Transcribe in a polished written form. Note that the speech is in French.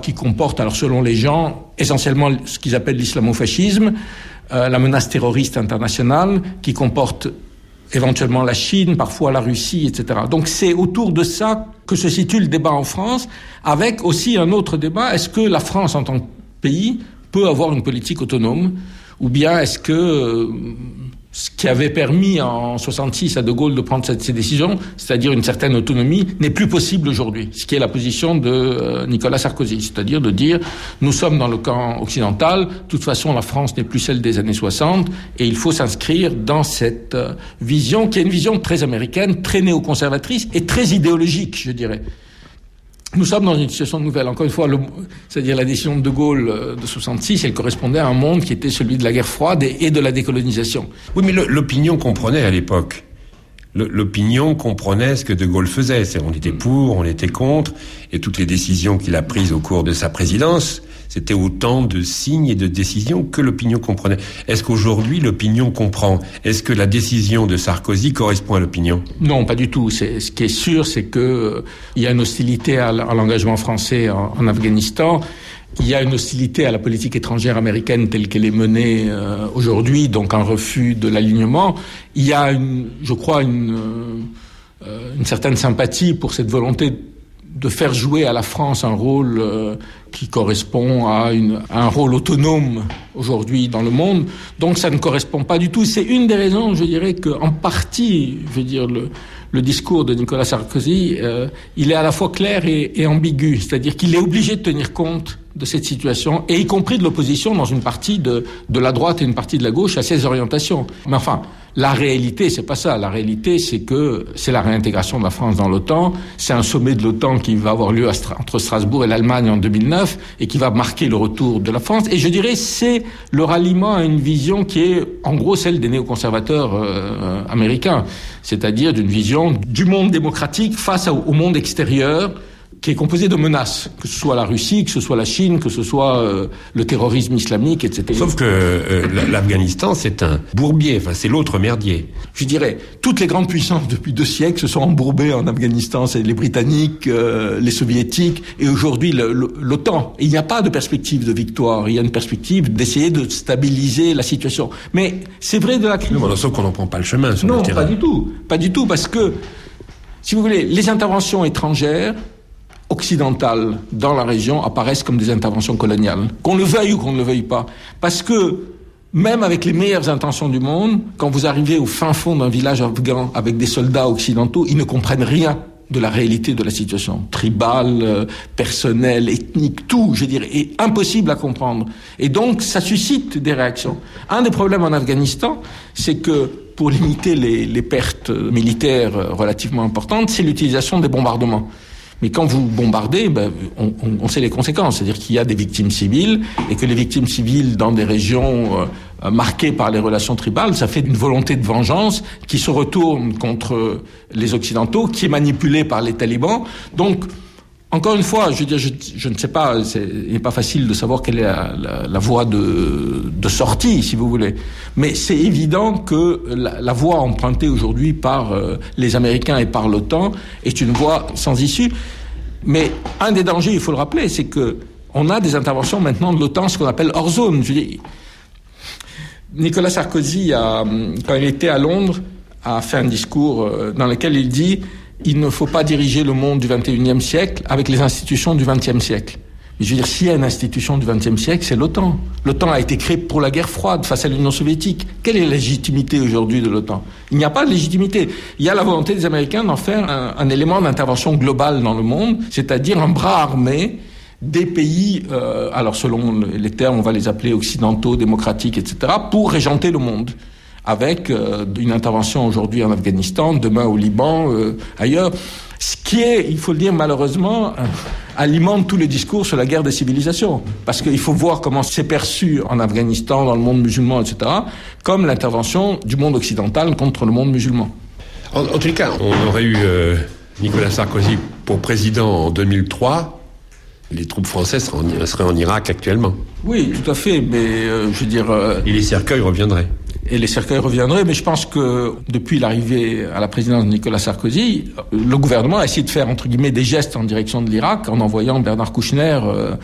qui comporte, alors selon les gens, essentiellement ce qu'ils appellent l'islamo-fascisme, la menace terroriste internationale, qui comporte éventuellement la Chine, parfois la Russie, etc. Donc c'est autour de ça que se situe le débat en France, avec aussi un autre débat. Est-ce que la France, en tant que pays, peut avoir une politique autonome, ou bien est-ce que ce qui avait permis en 66 à De Gaulle de prendre ces décisions, c'est-à-dire une certaine autonomie, n'est plus possible aujourd'hui. Ce qui est la position de Nicolas Sarkozy, c'est-à-dire de dire nous sommes dans le camp occidental, de toute façon la France n'est plus celle des années 60 et il faut s'inscrire dans cette vision qui est une vision très américaine, très néoconservatrice et très idéologique, je dirais. Nous sommes dans une situation nouvelle. Encore une fois, c'est-à-dire la décision de De Gaulle de 66, elle correspondait à un monde qui était celui de la guerre froide et de la décolonisation. Oui, mais l'opinion comprenait à l'époque. L'opinion comprenait ce que De Gaulle faisait. On était pour, on était contre, et toutes les décisions qu'il a prises au cours de sa présidence, c'était autant de signes et de décisions que l'opinion comprenait. Est-ce qu'aujourd'hui l'opinion comprend? Est-ce que la décision de Sarkozy correspond à l'opinion? Non, pas du tout. Ce qui est sûr, c'est que il y a une hostilité à l'engagement français en Afghanistan. Il y a une hostilité à la politique étrangère américaine telle qu'elle est menée aujourd'hui, donc un refus de l'alignement. Il y a, je crois, une certaine sympathie pour cette volonté de faire jouer à la France un rôle qui correspond à un rôle autonome aujourd'hui dans le monde. Donc ça ne correspond pas du tout. C'est une des raisons, je dirais, qu'en partie, le discours de Nicolas Sarkozy, il est à la fois clair et ambigu. C'est-à-dire qu'il est obligé de tenir compte de cette situation, et y compris de l'opposition dans une partie de la droite et une partie de la gauche à ces orientations. Mais enfin, la réalité, c'est pas ça. La réalité, c'est que c'est la réintégration de la France dans l'OTAN. C'est un sommet de l'OTAN qui va avoir lieu entre Strasbourg et l'Allemagne en 2009 et qui va marquer le retour de la France. Et je dirais, c'est le ralliement à une vision qui est, en gros, celle des néoconservateurs américains. C'est-à-dire d'une vision du monde démocratique face au monde extérieur, qui est composé de menaces, que ce soit la Russie, que ce soit la Chine, que ce soit le terrorisme islamique, etc. Sauf que l'Afghanistan, c'est un bourbier, enfin c'est l'autre merdier. Je dirais, toutes les grandes puissances depuis 2 siècles se sont embourbées en Afghanistan. C'est les Britanniques, les Soviétiques, et aujourd'hui l'OTAN. Et il n'y a pas de perspective de victoire, il y a une perspective d'essayer de stabiliser la situation. Mais c'est vrai de la crise. Non, sauf qu'on n'en prend pas le chemin sur le terrain. Non, pas du tout, parce que, si vous voulez, les interventions étrangères occidentales dans la région apparaissent comme des interventions coloniales, qu'on le veuille ou qu'on ne le veuille pas. Parce que, même avec les meilleures intentions du monde, quand vous arrivez au fin fond d'un village afghan avec des soldats occidentaux, ils ne comprennent rien de la réalité de la situation. Tribale, personnelle, ethnique, tout, je dirais, est impossible à comprendre. Et donc, ça suscite des réactions. Un des problèmes en Afghanistan, c'est que pour limiter les pertes militaires relativement importantes, c'est l'utilisation des bombardements. Mais quand vous bombardez, on sait les conséquences. C'est-à-dire qu'il y a des victimes civiles et que les victimes civiles dans des régions marquées par les relations tribales, ça fait une volonté de vengeance qui se retourne contre les Occidentaux, qui est manipulée par les talibans. Donc, encore une fois, je veux dire, je ne sais pas, il n'est pas facile de savoir quelle est la voie de sortie, si vous voulez. Mais c'est évident que la voie empruntée aujourd'hui par les Américains et par l'OTAN est une voie sans issue. Mais un des dangers, il faut le rappeler, c'est que on a des interventions maintenant de l'OTAN, ce qu'on appelle hors zone. Je veux dire, Nicolas Sarkozy, quand il était à Londres, a fait un discours dans lequel il dit il ne faut pas diriger le monde du XXIe siècle avec les institutions du XXe siècle. Mais je veux dire, s'il y a une institution du XXe siècle, c'est l'OTAN. L'OTAN a été créée pour la guerre froide face à l'Union soviétique. Quelle est la légitimité aujourd'hui de l'OTAN? Il n'y a pas de légitimité. Il y a la volonté des Américains d'en faire un élément d'intervention globale dans le monde, c'est-à-dire un bras armé des pays, alors selon les termes, on va les appeler occidentaux, démocratiques, etc., pour régenter le monde. Avec une intervention aujourd'hui en Afghanistan, demain au Liban, ailleurs. Ce qui est, il faut le dire malheureusement, alimente tous les discours sur la guerre des civilisations. Parce qu'il faut voir comment c'est perçu en Afghanistan, dans le monde musulman, etc., comme l'intervention du monde occidental contre le monde musulman. En tout cas, on aurait eu Nicolas Sarkozy pour président en 2003. Les troupes françaises seraient en Irak actuellement. Oui, tout à fait, mais je veux dire... Et les cercueils reviendraient. Et les cercueils reviendraient, mais je pense que depuis l'arrivée à la présidence de Nicolas Sarkozy, le gouvernement a essayé de faire, entre guillemets, des gestes en direction de l'Irak en envoyant Bernard Kouchner